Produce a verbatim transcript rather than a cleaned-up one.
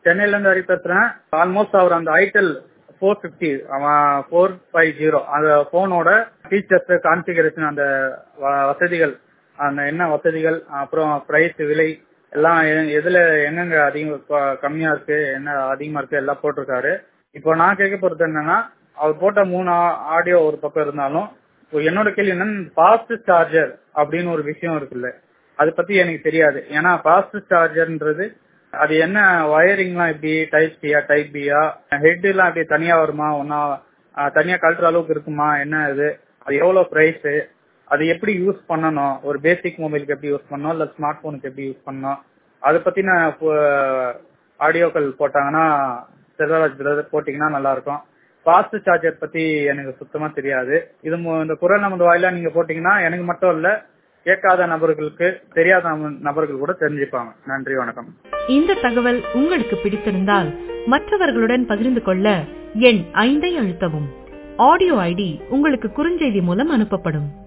சென்னையில இருந்து ஹரி பேசுறேன். ஆல்மோஸ்ட் அவர் அந்த itel four fifty four five zero அந்த போனோட ஃபீச்சர்ஸ் கான்பிகரேஷன் அந்த வ- வசதிகள் அந்த என்ன வசதிகள் அப்புறம் பிரைஸ் விலை எல்லாம் எ- எதுல என்னங்க அதிகம் க- கம்மியா இருக்கு என்ன அதிகமா இருக்கு எல்லாம் போட்டிருக்காரு. இப்போ நான் கேட்க போறது என்னன்னா அவர் போட்ட மூணு ஆடியோ ஒரு பக்கம் இருந்தாலும் இப்போ என்னோட கேள்வி என்னன்னா ஃபாஸ்ட் சார்ஜர் அப்படின்னு ஒரு விஷயம் இருக்குல்ல அதை பத்தி எனக்கு தெரியாது. ஏன்னா ஃபாஸ்ட் சார்ஜர்ன்றது அது என்ன வயரிங்லாம் எப்படி டைப் சியா டைப் பியா ஹெட் எல்லாம் எப்படி தனியா வருமா ஒன்னா தனியா கழட்டுற அளவுக்கு இருக்குமா என்ன இது அது எவ்வளவு பிரைஸ் அது எப்படி யூஸ் பண்ணணும் ஒரு பேசிக் மொபைலுக்கு எப்படி யூஸ் பண்ணணும் இல்ல ஸ்மார்ட் போனுக்கு எப்படி யூஸ் பண்ணணும் அதை பத்தின ஆடியோக்கள் போட்டாங்கன்னா செல்வராஜ் பிரதர் போட்டீங்கன்னா நல்லா இருக்கும். ஃபாஸ்ட் சார்ஜர் பத்தி எனக்கு சுத்தமா தெரியாது. இது மு- இந்த குரல் நமது வாயிலா நீங்க போட்டீங்கன்னா எனக்கு மட்டும் இல்ல கேட்காத நபர்களுக்கு தெரியாத நப- நபர்கள் கூட தெரிஞ்சுப்பாங்க. நன்றி, வணக்கம். இந்த தகவல் உங்களுக்கு பிடித்திருந்தால் மற்றவர்களுடன் பகிர்ந்து கொள்ள எண் ஐந்தை அழுத்தவும். ஆடியோ ஐடி உங்களுக்கு குறுஞ்செய்தி மூலம் அனுப்பப்படும்.